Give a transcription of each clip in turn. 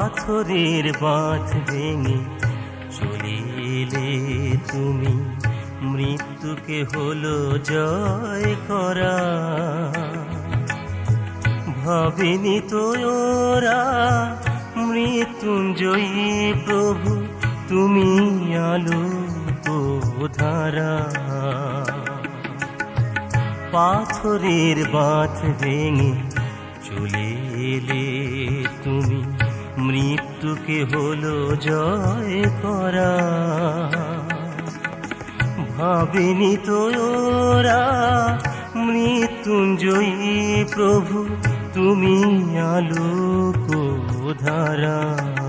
পাথরের বাঁধ ভেঙে চলে এলে তুমি, মৃত্যুকে হলো জয় করা। ভাবেনি তো ওরা মৃত্যুঞ্জয়ী প্রভু তুমি আলোক ধারা। পাথরের বাঁধ ভেঙে চলে এলে তুমি, মৃত্যুকে হলো জয় করা। ভাবেনি তো ওরা মৃত্যুঞ্জয়ী প্রভু তুমি আলোক ধারা।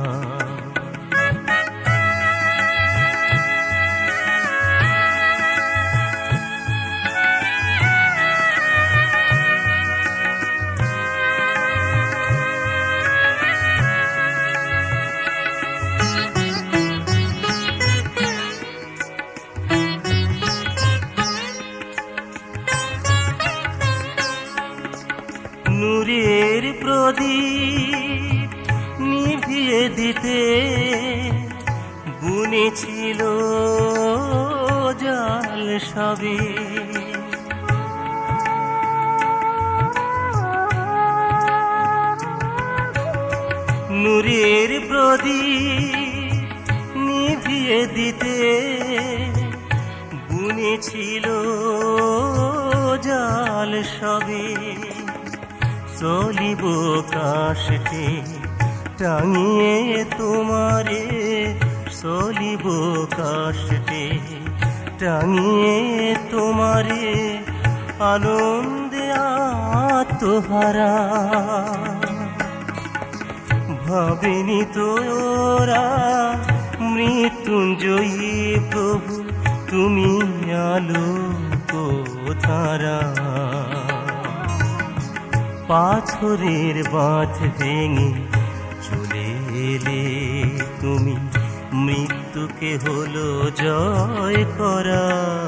নূরের প্রদীপ নিভিয়ে দিতে বুনেছিল জাল সবে। নূরের প্রদীপ নিভিয়ে দিতে বুনেছিল জাল সবে। চলিব কাশকে টাঙিয়ে তোমারে, চলিব কাশকে টাঙিয়ে তোমারে, আনন্দে আত্মহারা। ভাবেনি তো ওরা মৃত্যুঞ্জয়ী প্রভু তুমি আলোক ধারা। পাথরের বাঁধ ভেঙে চলে এলে তুমি, মৃত্যুকে হলো জয় করা।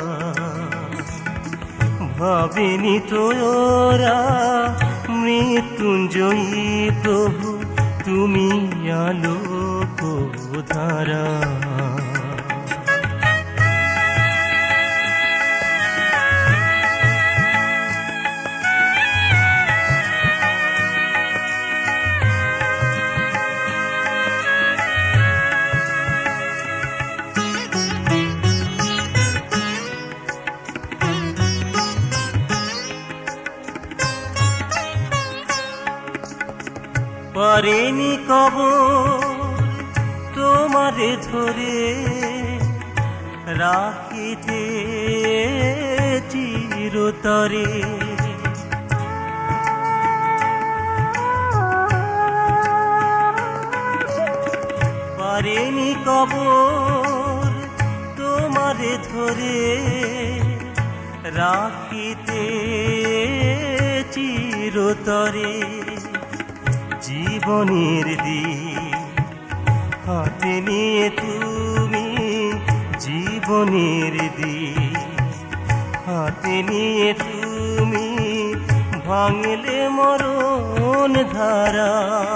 ভাবেনি তো ওরা মৃত্যুঞ্জয়ী প্রভু তুমি আলোক ধারা। পারেনি কবর তোমারে ধরে রাখিতে চিরতরে। পারেনি কবর তোমারে ধরে রাখিতে চিরতরে। জীবনের দিন হাতে নিয়ে তুমি, জীবনের দিন হাতে নিয়ে তুমি, ভাঙলে মরণ ধারা।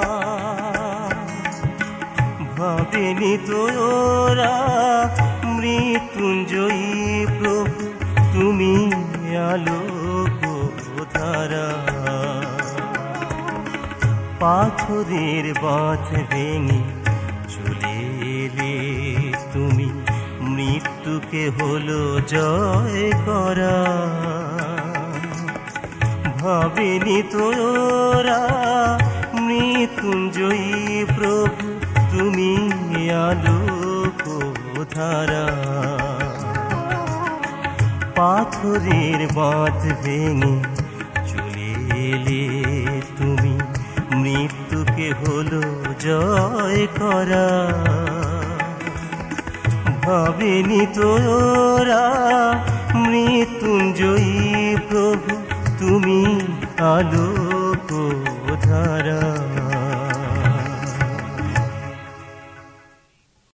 ভাবেনি তো ওরা মৃত্যুঞ্জয়ী প্রভু তুমি আলোক ধারা। পাথরের বাঁধ ভেঙে চলে এলে তুমি, মৃত্যুকে হলো জয় করা। ভাবেনি তো ওরা মৃত্যুঞ্জয়ী প্রভু তুমি আলোক ধারা। পাথরের বাঁধ ভেঙে চলে এলে তুমি, মৃত্যুকে হলো জয় করা। ভাবেনি তো ওরা মৃত্যুঞ্জয়ী প্রভু তুমি আলোক ধারা।